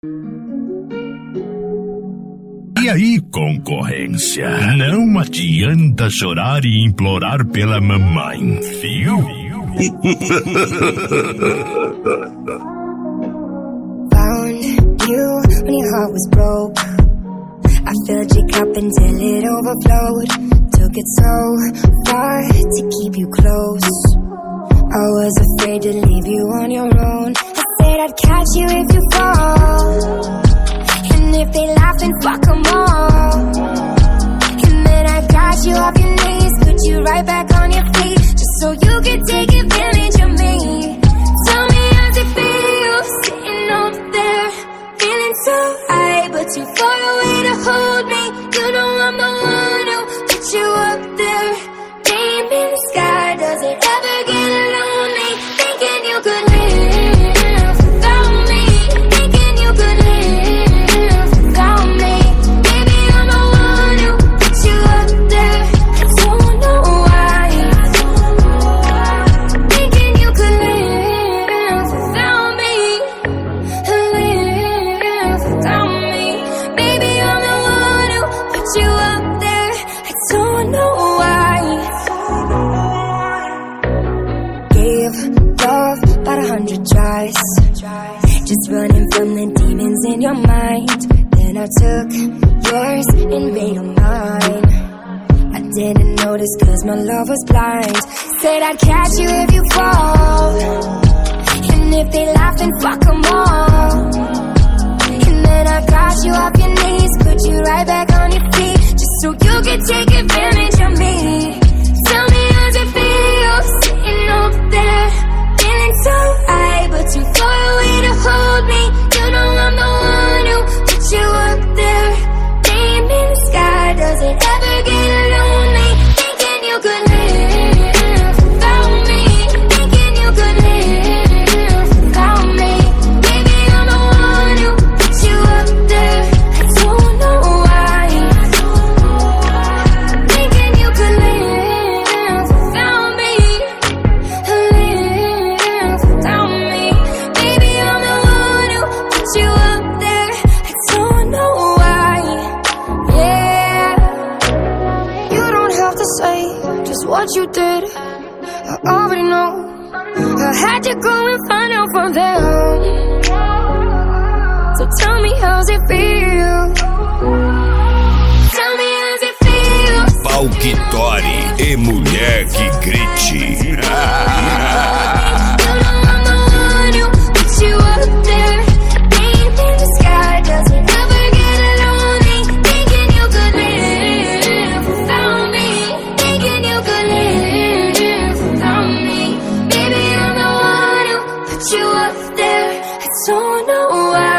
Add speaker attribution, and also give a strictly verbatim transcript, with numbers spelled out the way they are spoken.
Speaker 1: E aí, concorrência? Não adianta chorar e implorar pela mamãe, viu?
Speaker 2: Found you when your heart was broke. I filled your cup until it overflowed. Took it so far to keep you close. I was afraid to leave you on your own. I said I'd catch you if you fall. And if they laugh, then fuck them all. And then I got you off your knees, put you right back on your feet, just so you could take advantage of me. Tell me how's it feel, sitting over there, feeling so high, but too far away to hold me. You know I'm the one who put you up there. Name in the sky, does it ever get lonely? Thinking you could live without me, thinking you could live without me. Baby, I'm the one who put you up there. I don't know why. Thinking you could live without me, live without me. Baby, I'm the one who put you up there. I don't know why. Gave love about a hundred tries, just running from the demons in your mind. Then I took yours and made them mine. I didn't notice cause my love was blind. Said I'd catch you if you fall. And if they laugh, then fuck them all. And then I got you off your knees, put you right back on your feet, just so you could take advantage of me. Tell me how's it feel, sitting over there, feeling so high, but too far away to hold me. You know I'm the one who put you up there. Name in the sky, does it ever get lonely? Thinking you could live without me, thinking you could live without me. Baby, I'm the one who put you up there. I don't know why. Thinking you could live without me, live without me. Baby, I'm the one who put you up there. I don't know why. Yeah, you don't have to say just what you did. I already know. I had to go and find out from them. So tell me how's it feel. Tell me how's it feel.
Speaker 1: Pau que tore e mulher que grite.
Speaker 2: You know I'm the one who put you up there. Name in the sky, does it ever get lonely? Thinking you could live without me, thinking you could live without me. Baby, I'm the one who put you up there. I don't know why.